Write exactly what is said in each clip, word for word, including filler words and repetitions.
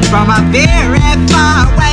from a very far away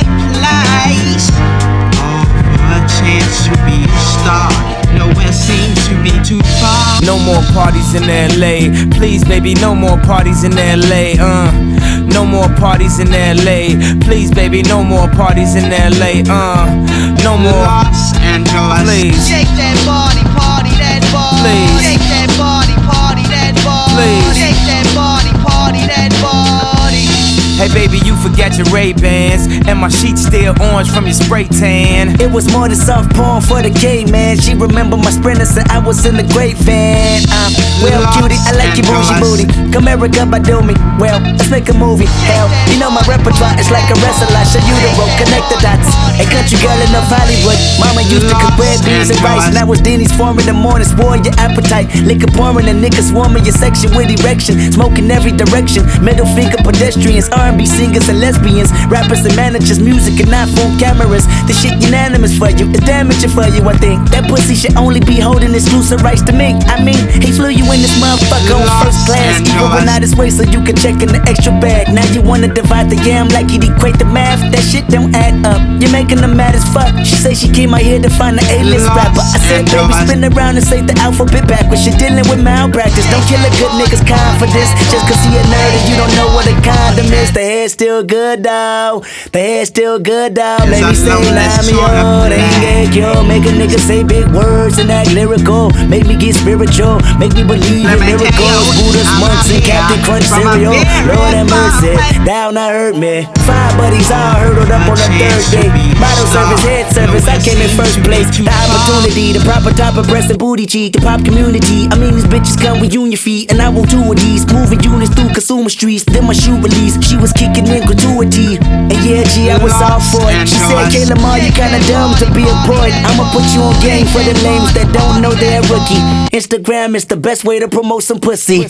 place. All for a chance to be a star. Nowhere seems to be too far. No more parties in L A. Please, baby, no more parties in L A. Uh, no more parties in L A. Please, baby, no more parties in L A. Uh, no more. Los Angeles. Please. Shake that body, party that body. Please. Shake that body, party that body. Please. Shake that body, party that body. Hey baby, you forgot your Ray-Bans, and my sheets still orange from your spray tan. It was more than soft porn for the gay man. She remember my sprinters and I was in the great van. I'm well cutie, I like your bougie booty. Come Erica, by do me. Well, let's make a movie. Hell, you know my repertoire is like a wrestler. I show you the road, connect the dots. A country girl in North Hollywood. Mama used to cook red beans and rice. Now it's Denny's form in the morning, spoil your appetite. Liquor pouring and niggas swarming your section with erection. Smoking every direction. Middle finger pedestrians. R and B singers and lesbians, rappers and managers, music and iPhone cameras. The shit unanimous for you, it's damaging for you, I think. That pussy should only be holding exclusive rights to me. I mean, he flew you in this motherfucker on first class. Even went out his way so you could check in the extra bag. Now you wanna divide the yam like you'd equate the math. That shit don't add up, you're making them mad as fuck. She say she came out here to find an A-list rapper. I said, baby, spin around and say the alphabet backwards. You're dealing with malpractice. Don't kill a good nigga's confidence just cause he a nerd and you don't know what a condom is. The hair's still good though, the hair's still good though. Baby say Lamio, they ain't get cured. Make a nigga say big words and act lyrical. Make me get spiritual, make me believe in miracles. Buddha's monks and Captain Crunch cereal. Lord have mercy, down I hurt me. Five buddies all hurdled up on the third day. Bottle service, head service, I came in first place. The opportunity, the proper type of breast and booty cheek. The pop community, I mean these bitches come with union feet. And I want two of these, moving units through consumer streets. Then my shoe release, she was kicking in gratuity. And yeah, G, I was all for it. She said, Kayla Ma, you kinda dumb to be a poet. I'ma put you on game for the lames that don't know they're a rookie. Instagram is the best way to promote some pussy.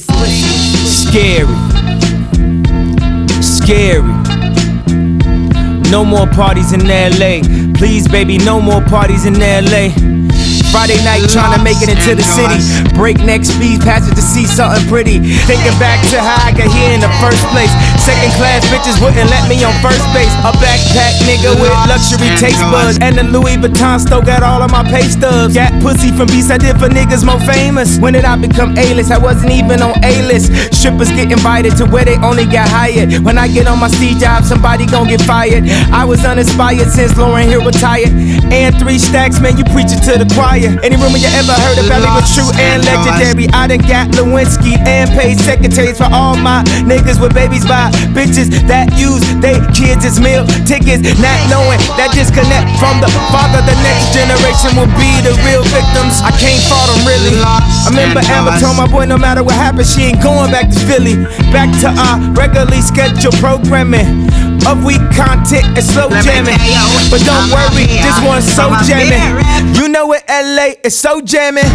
Scary, scary. No more parties in L A. Please, baby, no more parties in L A. Friday night trying to make it into the city. Breakneck speed, passage to see something pretty. Thinking back to how I got here in the first place. Second class bitches wouldn't let me on first base. A backpack nigga with luxury taste buds. And the Louis Vuitton store got all of my pay stubs. Got pussy from beats I did for niggas more famous. When did I become A-list? I wasn't even on A-list. Strippers get invited to where they only got hired. When I get on my C job, somebody gon' get fired. I was uninspired since Lauryn Hill retired. And three stacks, man, you preaching to the choir. Any rumor you ever heard about me was true and legendary. I done got Lewinsky and paid secretaries for all my niggas with babies by bitches that use they kids as meal tickets. Not knowing that disconnect from the father, the next generation will be the real victims. I can't fault them really. I remember Amber told my boy no matter what happens, she ain't going back to Philly. Back to our regularly scheduled programming of weak content and slow jamming. But don't worry, this one's so jamming. You know what L A is so jamming.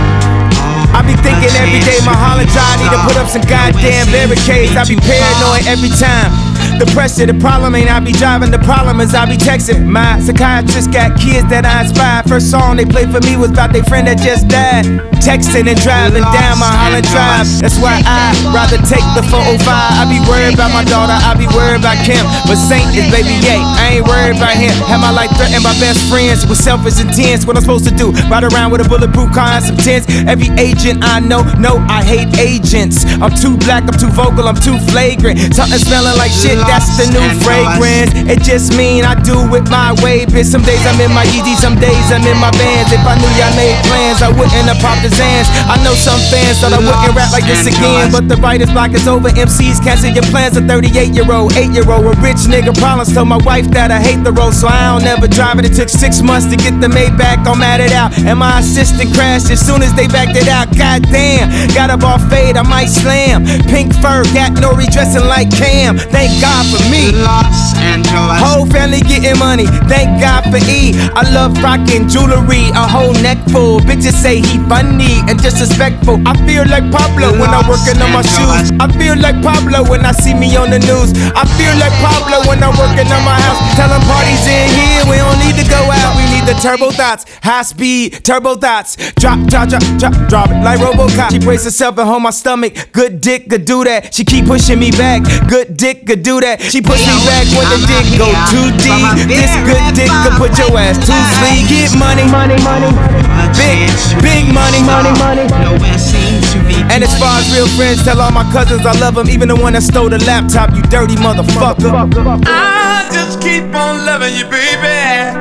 I be thinking every day my Holland drive need to put up some goddamn barricades. I be paranoid every time. The pressure, the problem ain't I be driving, the problem is I be texting. My psychiatrist got kids that I inspired. First song they played for me was about their friend that just died. Texting and driving down my Holland Drive. That's why I rather take the four oh five. I be worried about my daughter, I be worried about Kim. But Saint is baby yay, I ain't worried about him. Have my life threatened by best friends with selfish intents. What I'm supposed to do, ride around with a bulletproof car and some tents. Every agent I know, no, I hate agents. I'm too black, I'm too vocal, I'm too flagrant. Something smelling like shit, that's the new fragrance. It just mean I do it my way, bitch. Some days I'm in my Yeezy, some days I'm in my Vans. If I knew y'all made plans, I wouldn't have popped the Zans. I know some fans thought I wouldn't rap like this again, but the writer's block is over. M Cs cancel your plans. A thirty-eight year old, eight year old, a rich nigga problems. Told my wife that I hate the road, so I don't ever drive it. It took six months to get the Maybach, I'm mad it out. And my assistant crashed as soon as they backed it out. God damn, got a ball fade, I might slam. Pink fur, got Nori dressing like Cam. Thank God for me. Los Angeles. Whole family getting money, thank God for E. I love rocking jewelry, a whole neck full. Bitches say he funny and disrespectful. I feel like Pablo when I'm working on my shoes. I feel like Pablo when I see me on the news. I feel like Pablo when I'm working on my house. Tell them parties in here, we don't need to go out, we need need the turbo thoughts, high speed turbo thoughts. Drop, drop, drop, drop, drop it like RoboCop. She brace herself and hold my stomach. Good dick could do that. She keep pushing me back. Good dick could do that. She push me back when the dick go too deep. This good dick could put your ass to sleep. Get money, money, money. Big, big money, money, money. And as far as real friends, tell all my cousins I love them. Even the one that stole the laptop, you dirty motherfucker. I just keep on loving you, baby.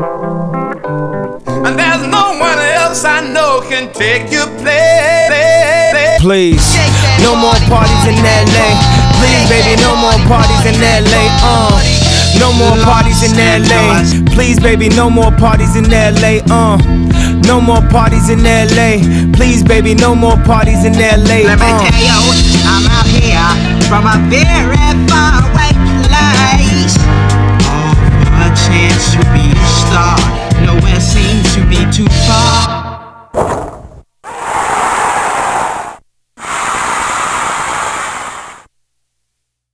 And there's no one else I know can take your place. Please, no more parties in L A. Please, baby, no more parties in L A. Uh, no more parties in L A. Please, baby, no more parties in L A. Uh, no more parties in L A. Please, baby, no more parties in L A. Let me Uh. tell you, I'm out here from a very